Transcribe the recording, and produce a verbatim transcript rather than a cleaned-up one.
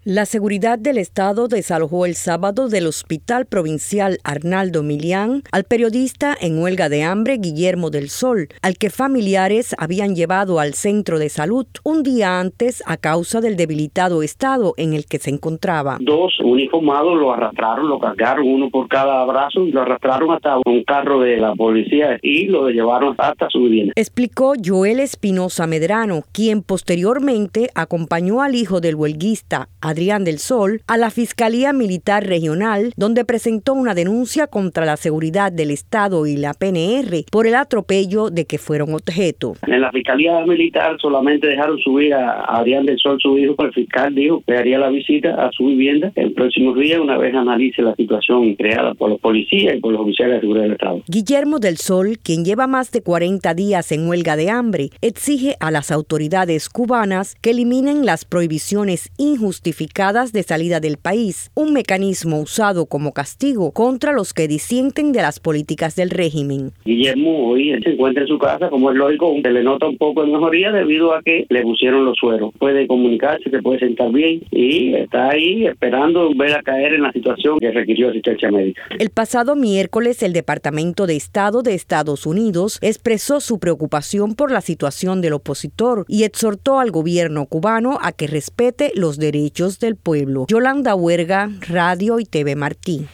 La seguridad del Estado desalojó el sábado del Hospital Provincial Arnaldo Milián al periodista en huelga de hambre Guillermo del Sol, al que familiares habían llevado al centro de salud un día antes a causa del debilitado estado en el que se encontraba. Dos uniformados lo arrastraron, lo cargaron uno por cada brazo y lo arrastraron hasta un carro de la policía y lo llevaron hasta su vivienda. Explicó Joel Espinosa Medrano, quien posteriormente acompañó al hijo del huelguista, Adrián del Sol, a la Fiscalía Militar Regional, donde presentó una denuncia contra la seguridad del Estado y la P N R por el atropello de que fueron objeto. En la Fiscalía Militar solamente dejaron subir a Adrián del Sol, su hijo. El fiscal dijo que haría la visita a su vivienda el próximo día, una vez analice la situación creada por los policías y por los oficiales de seguridad del Estado. Guillermo del Sol, quien lleva más de cuarenta días en huelga de hambre, exige a las autoridades cubanas que eliminen las prohibiciones injustificadas de salida del país, un mecanismo usado como castigo contra los que disienten de las políticas del régimen. Guillermo hoy se encuentra en su casa, como es lógico, se le nota un poco de mejoría debido a que le pusieron los sueros. Puede comunicarse, se puede sentar bien y está ahí esperando ver a caer en la situación que requirió asistencia médica. El pasado miércoles, el Departamento de Estado de Estados Unidos expresó su preocupación por la situación del opositor y exhortó al gobierno cubano a que respete los derechos del pueblo. Yolanda Huerga, Radio y T V Martí.